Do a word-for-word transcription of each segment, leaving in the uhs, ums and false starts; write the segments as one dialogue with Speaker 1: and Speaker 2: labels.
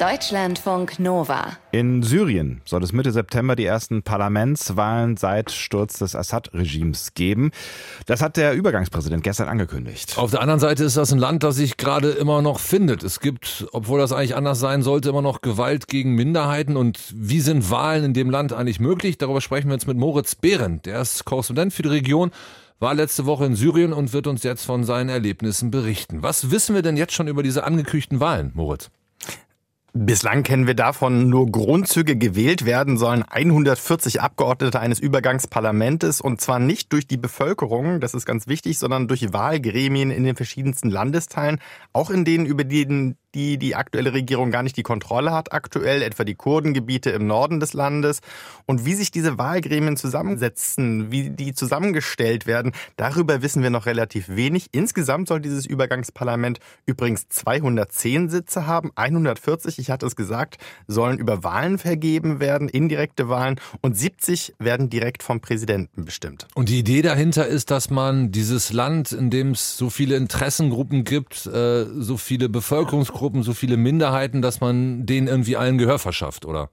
Speaker 1: Deutschlandfunk Nova.
Speaker 2: In Syrien soll es Mitte September die ersten Parlamentswahlen seit Sturz des Assad-Regimes geben. Das hat der Übergangspräsident gestern angekündigt.
Speaker 3: Auf der anderen Seite ist das ein Land, das sich gerade immer noch findet. Es gibt, obwohl das eigentlich anders sein sollte, immer noch Gewalt gegen Minderheiten. Und wie sind Wahlen in dem Land eigentlich möglich? Darüber sprechen wir jetzt mit Moritz Behrendt. Der ist Korrespondent für die Region, war letzte Woche in Syrien und wird uns jetzt von seinen Erlebnissen berichten. Was wissen wir denn jetzt schon über diese angekündigten Wahlen, Moritz?
Speaker 4: Bislang kennen wir davon nur Grundzüge. Gewählt werden sollen hundertvierzig Abgeordnete eines Übergangsparlamentes, und zwar nicht durch die Bevölkerung, das ist ganz wichtig, sondern durch Wahlgremien in den verschiedensten Landesteilen, auch in denen, über die die die aktuelle Regierung gar nicht die Kontrolle hat aktuell, etwa die Kurdengebiete im Norden des Landes. Und wie sich diese Wahlgremien zusammensetzen, wie die zusammengestellt werden, darüber wissen wir noch relativ wenig. Insgesamt soll dieses Übergangsparlament übrigens zweihundertzehn Sitze haben, hundertvierzig, ich hatte es gesagt, sollen über Wahlen vergeben werden, indirekte Wahlen, und siebzig werden direkt vom Präsidenten bestimmt.
Speaker 3: Und die Idee dahinter ist, dass man dieses Land, in dem es so viele Interessengruppen gibt, äh, so viele Bevölkerungsgruppen, so viele Minderheiten, dass man denen irgendwie allen Gehör verschafft, oder?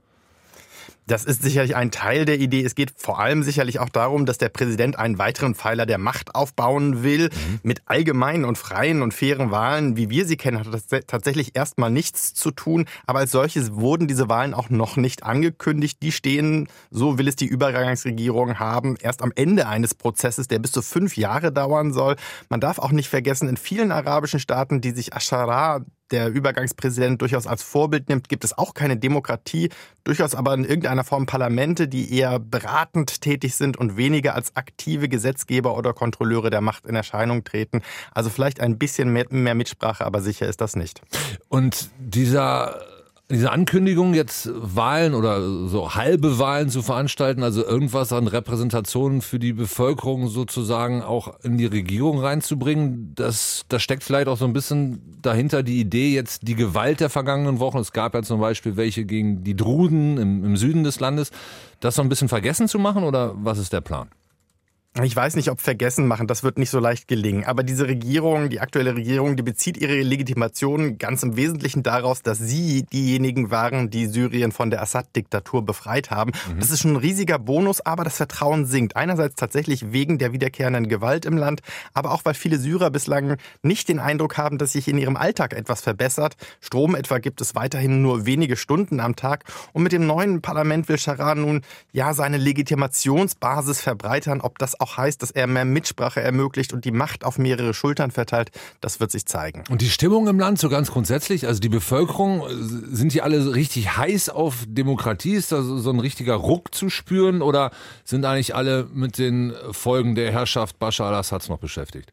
Speaker 4: Das ist sicherlich ein Teil der Idee. Es geht vor allem sicherlich auch darum, dass der Präsident einen weiteren Pfeiler der Macht aufbauen will. Mhm. Mit allgemeinen und freien und fairen Wahlen, wie wir sie kennen, hat das tatsächlich erstmal nichts zu tun. Aber als solches wurden diese Wahlen auch noch nicht angekündigt. Die stehen, so will es die Übergangsregierung haben, erst am Ende eines Prozesses, der bis zu fünf Jahre dauern soll. Man darf auch nicht vergessen, in vielen arabischen Staaten, die sich Aschara, der Übergangspräsident, durchaus als Vorbild nimmt, gibt es auch keine Demokratie, durchaus aber in irgendeiner Form Parlamente, die eher beratend tätig sind und weniger als aktive Gesetzgeber oder Kontrolleure der Macht in Erscheinung treten. Also vielleicht ein bisschen mehr, mehr Mitsprache, aber sicher ist das nicht.
Speaker 3: Und dieser... Diese Ankündigung, jetzt Wahlen oder so halbe Wahlen zu veranstalten, also irgendwas an Repräsentationen für die Bevölkerung sozusagen auch in die Regierung reinzubringen, das, das steckt vielleicht auch so ein bisschen dahinter die Idee, jetzt die Gewalt der vergangenen Wochen, es gab ja zum Beispiel welche gegen die Druden im, im Süden des Landes, das so ein bisschen vergessen zu machen, oder was ist der Plan?
Speaker 4: Ich weiß nicht, ob vergessen machen, das wird nicht so leicht gelingen. Aber diese Regierung, die aktuelle Regierung, die bezieht ihre Legitimation ganz im Wesentlichen daraus, dass sie diejenigen waren, die Syrien von der Assad-Diktatur befreit haben. Mhm. Das ist schon ein riesiger Bonus, aber das Vertrauen sinkt. Einerseits tatsächlich wegen der wiederkehrenden Gewalt im Land, aber auch, weil viele Syrer bislang nicht den Eindruck haben, dass sich in ihrem Alltag etwas verbessert. Strom etwa gibt es weiterhin nur wenige Stunden am Tag. Und mit dem neuen Parlament will Sharaa nun ja seine Legitimationsbasis verbreitern. Ob das auch heißt, dass er mehr Mitsprache ermöglicht und die Macht auf mehrere Schultern verteilt, das wird sich zeigen.
Speaker 3: Und die Stimmung im Land so ganz grundsätzlich, also die Bevölkerung, sind die alle richtig heiß auf Demokratie? Ist da so ein richtiger Ruck zu spüren, oder sind eigentlich alle mit den Folgen der Herrschaft Bashar al-Assads noch beschäftigt?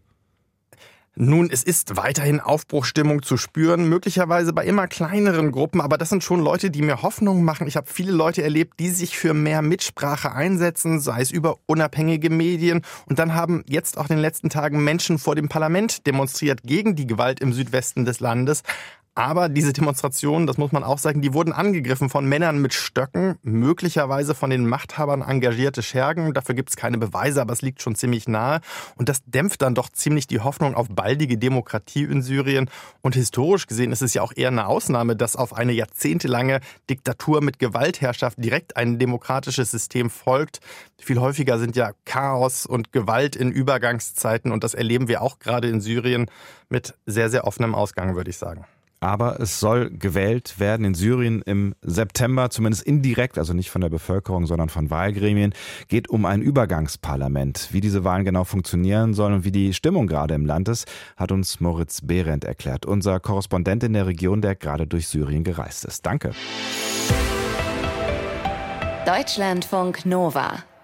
Speaker 4: Nun, es ist weiterhin Aufbruchsstimmung zu spüren, möglicherweise bei immer kleineren Gruppen, aber das sind schon Leute, die mir Hoffnung machen. Ich habe viele Leute erlebt, die sich für mehr Mitsprache einsetzen, sei es über unabhängige Medien. Und dann haben jetzt auch in den letzten Tagen Menschen vor dem Parlament demonstriert gegen die Gewalt im Südwesten des Landes. Aber diese Demonstrationen, das muss man auch sagen, die wurden angegriffen von Männern mit Stöcken, möglicherweise von den Machthabern engagierte Schergen. Dafür gibt es keine Beweise, aber es liegt schon ziemlich nahe. Und das dämpft dann doch ziemlich die Hoffnung auf baldige Demokratie in Syrien. Und historisch gesehen ist es ja auch eher eine Ausnahme, dass auf eine jahrzehntelange Diktatur mit Gewaltherrschaft direkt ein demokratisches System folgt. Viel häufiger sind ja Chaos und Gewalt in Übergangszeiten. Und das erleben wir auch gerade in Syrien mit sehr, sehr offenem Ausgang, würde ich sagen.
Speaker 2: Aber es soll gewählt werden in Syrien im September, zumindest indirekt, also nicht von der Bevölkerung, sondern von Wahlgremien. Geht um ein Übergangsparlament. Wie diese Wahlen genau funktionieren sollen und wie die Stimmung gerade im Land ist, hat uns Moritz Behrendt erklärt, unser Korrespondent in der Region, der gerade durch Syrien gereist ist. Danke.
Speaker 1: Deutschlandfunk Nova.